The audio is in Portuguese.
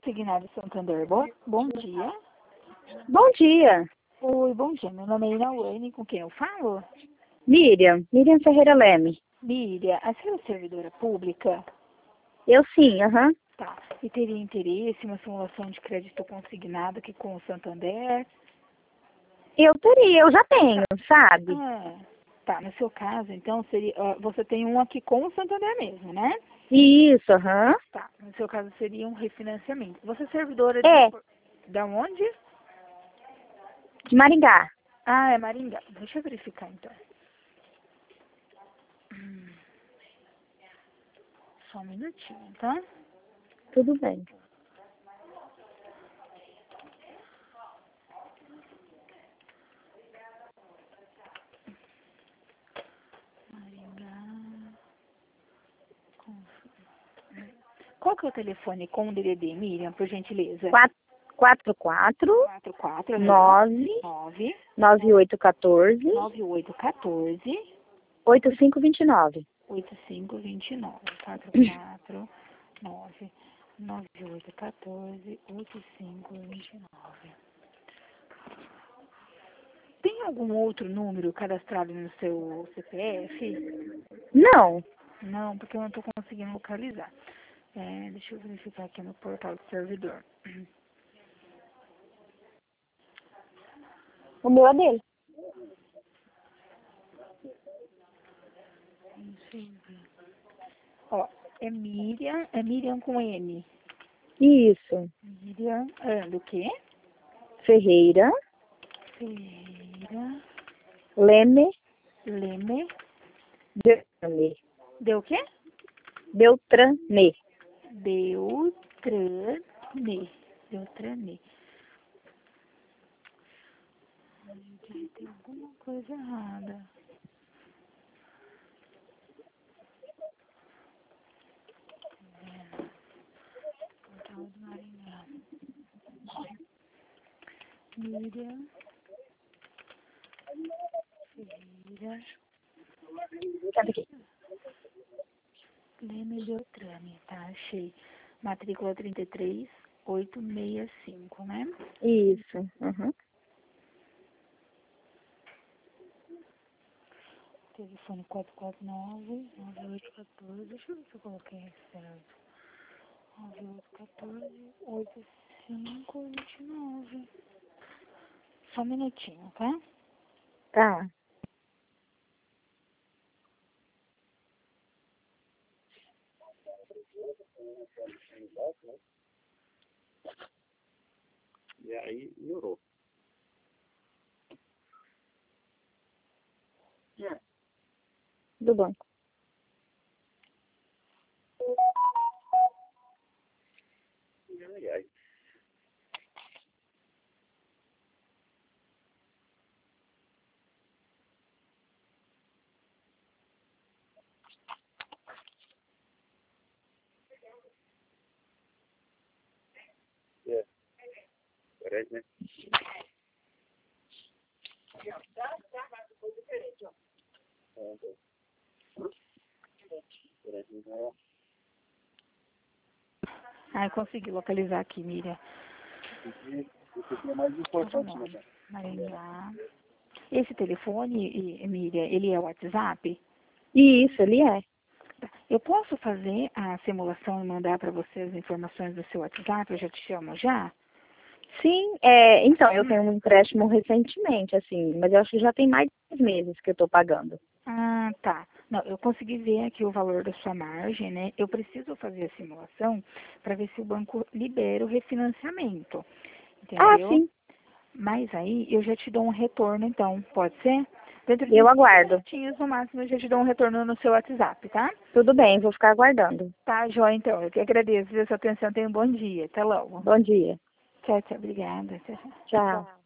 Consignado Santander. Bom dia. Bom dia. Oi, bom dia. Meu nome é Inawane, com quem eu falo? Miriam Ferreira Leme. Miriam, a senhora é servidora pública? Eu sim, aham. Tá. E teria interesse em uma simulação de crédito consignado aqui com o Santander? Eu já tenho, sabe? Tá. No seu caso, então, seria, você tem um aqui com o Santander mesmo, né? Isso, aham. Tá. No seu caso, seria um refinanciamento. Você é servidora É, da onde? de Maringá. Ah, é Maringá. Deixa eu verificar, então. Só um minutinho, tá? Tudo bem. Maringá. Qual que é o telefone com o DDD, Miriam, por gentileza? 44 44 9 9 9814 9814 8529. 8529. 44 9 9814 8529. Tem algum outro número cadastrado no seu CPF? Não, Não, porque eu não estou conseguindo localizar. Deixa eu verificar aqui no portal do servidor. o meu é dele. Deixa eu ver. Ó, é Miriam com M. Isso. Miriam, do quê? Ferreira Ferreira, Leme Leme, Beltrame. deu o quê? Beltrame. Beltrame. Beltrame. Tem alguma coisa errada. Portal do Maringá. Miriam Ferreira, Cadê aqui? Leme Beltrame, tá? Achei. Matrícula 33865, né? Isso. Uhum. Telefone 449-9814. Deixa eu ver se eu coloquei certo. 9814-8529. Só um minutinho, tá? Tá. E aí melhorou. Do banco. Ai, ai. É. Parece, né? Consegui localizar aqui, Miriam. Esse aqui é mais importante, né, cara? Maringá. Esse telefone, Miriam, ele é o WhatsApp? Isso, ele é. Eu posso fazer a simulação e mandar para você as informações do seu WhatsApp? Eu já te chamo já? Sim, então, eu tenho um empréstimo recentemente, assim, mas eu acho que já tem mais de 6 meses que eu tô pagando. Ah, tá. Não, eu consegui ver aqui o valor da sua margem, né? Eu preciso fazer a simulação para ver se o banco libera o refinanciamento, Ah, entendeu? sim, Mas aí eu já te dou um retorno, então, pode ser? Dentro de eu 5 aguardo. minutinhos no máximo eu já te dou um retorno no seu WhatsApp, tá? Tudo bem, vou ficar aguardando. Tá, joia, então. Eu que agradeço a sua atenção. Tenha um bom dia. Até logo. Bom dia. Tchau, tchau. Obrigada. Tchau, tchau. Tchau.